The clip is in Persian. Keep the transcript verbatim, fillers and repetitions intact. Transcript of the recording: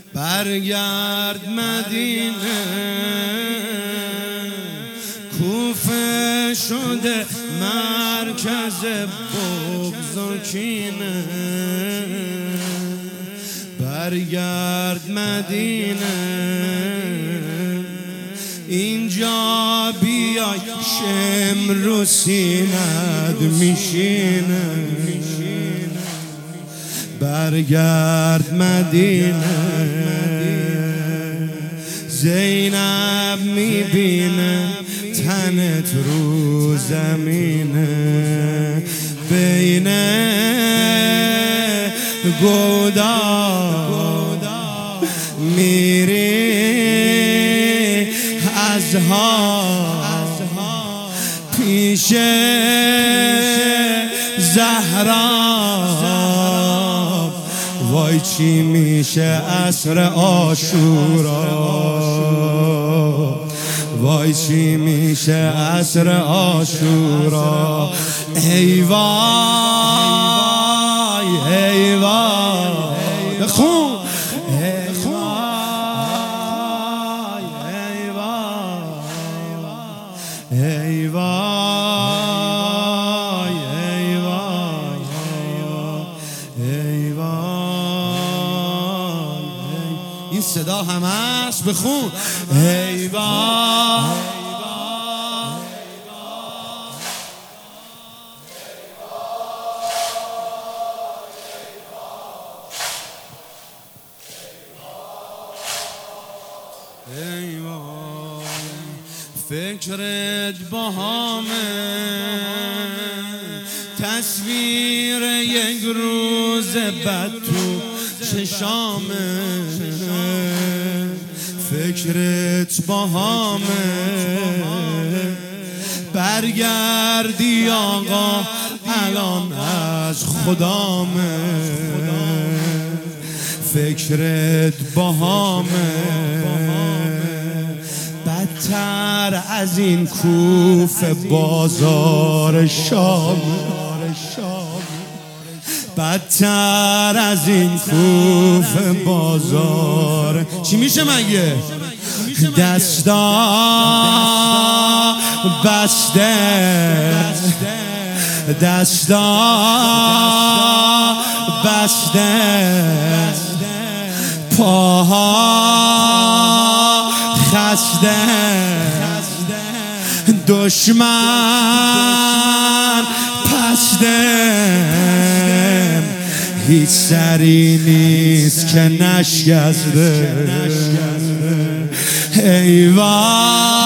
برگرد مدینه، کوفه شده مرکز بغض و کینه. برگرد مدینه، اینجا بیای شمر رو سینت میشینه. برگرد مدینه، زینب میبینه تنت رو زمینه. بین گودا میری ازها پیش زهرا. وای چی میشه عصر عاشورا، وای چی میشه عصر عاشورا. ای وای ای وای بخون. ای وای ای وای ای وای ای وای ای وای. این صدا هم هست، بخون. ای وای ای وای. فکرت باهامه، تصویر یک روز بد تو چشامه. فکرت باهامه، برگردی آقا الان از خدامه. فکرت باهامه، بدتر از این کوفه بازار شام. بدتر از این کوفه بازار. چی میشه مگه؟ دستا بسته، دستا بسته، پاها خسته. دشمن پسته، هیچ سری نیست که نشکسته. ای وای